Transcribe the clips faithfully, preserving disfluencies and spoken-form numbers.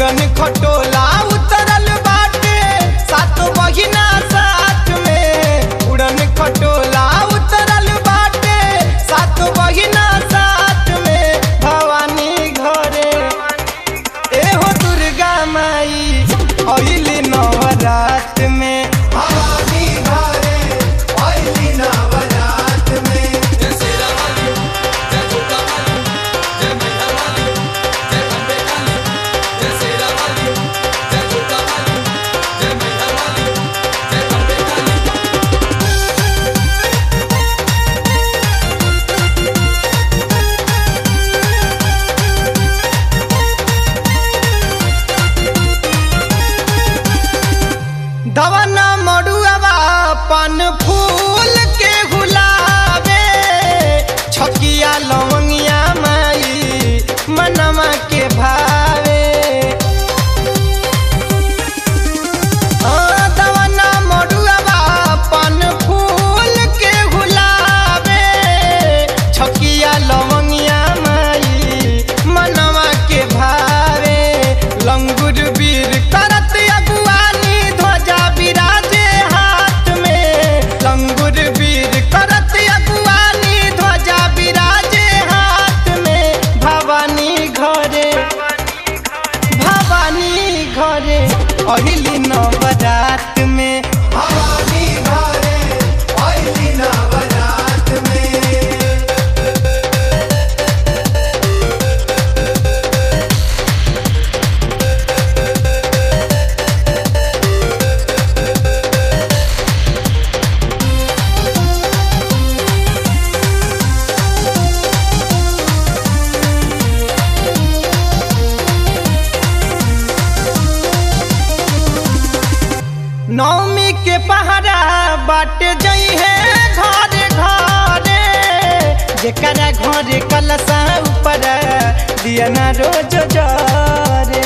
उड़न खटोला उतरल बाटे सात महीना साथ में। उड़न खटोला उतरल बाटे सात महीना साथ में। भवानी घरे एहो दुर्गा माई अइली नवरात में। भवानी घरे अइली नवरात में। जय शेरा वाली, जय जोता वाली, जय मैया वाली, जय अम्बे काली। जय शेरा वाली, जय जोता वाली, जय मैया वाली, जय अम्बे काली। दवना मड़ुआवा पान फूल के गुलाबे। छकिया लवंगिया माई मनवा के भावे। हाँ, दवना मड़ुआवा पान फूल के गुलाबे। छकिया लवंगिया माई मनवा के भावे। लंगुर वीर करत अगुवानी ध्वजा विराजे हाथ में। लंगुर वीर करत अगुवानी ध्वजा विराजे हाथ में। भवानी घरे भवानी घरे अहिली नवरात में। भवानी घरे अइली नवरात में। नवमी के पहरा बाट जई है घरे घरे। जेकरा घरे कलशा ऊपर दिया ना रोज जरे।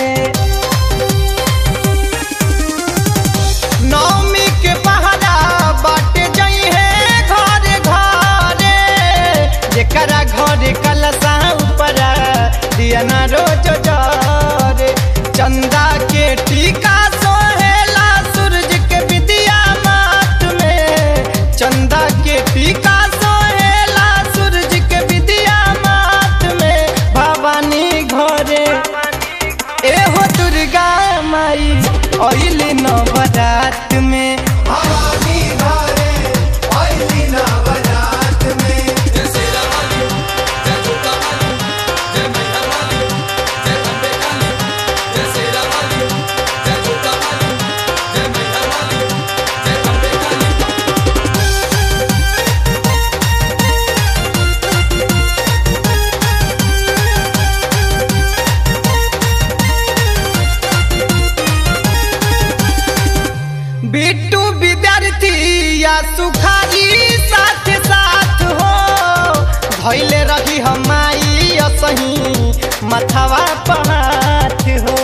नवमी के पहरा बाट जई है घरे घरे। जेकरा घरे कलशा ऊपर दिया ना रोज जरे। चंदा के टीका सोहेला सूरज के विदिया माथ में। चंदा के टीका सोहेला सूरज के विदिया माथ में। भवानी घरे एहो दुर्गा माई अइली नवरात में। भवानी घरे अइली नवरात में। जय शेरा वाली, जय जोता वाली, जय मैया वाली, जय अम्बे काली। जय शेरा वाली, जय जोता वाली, जय मैया वाली, जय अम्बे काली। बिट्टू विद्यार्थी या सुखारी साथ साथ हो। धैले रही हमाई असही मथवा पहात हो।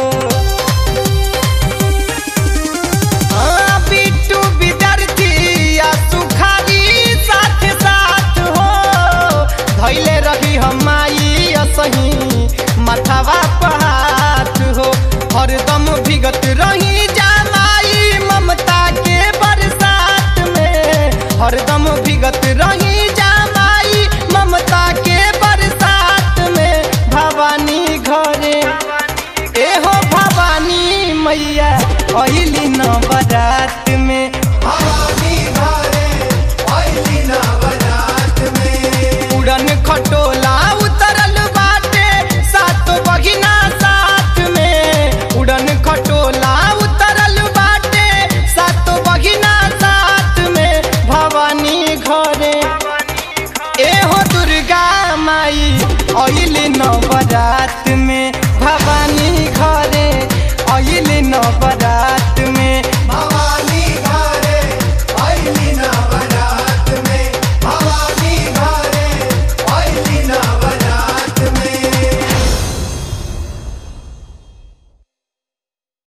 हाँ, बिट्टू विद्यार्थी या सुखारी साथ साथ हो। धैले रही हमाई असही मथवा पहात हो। हरदम भीगत रही जामाई ममता के बरसात में। हरदम भीगत रही जामाई ममता के बरसात में। भवानी घरे एहो भवानी मैया अइली नवरात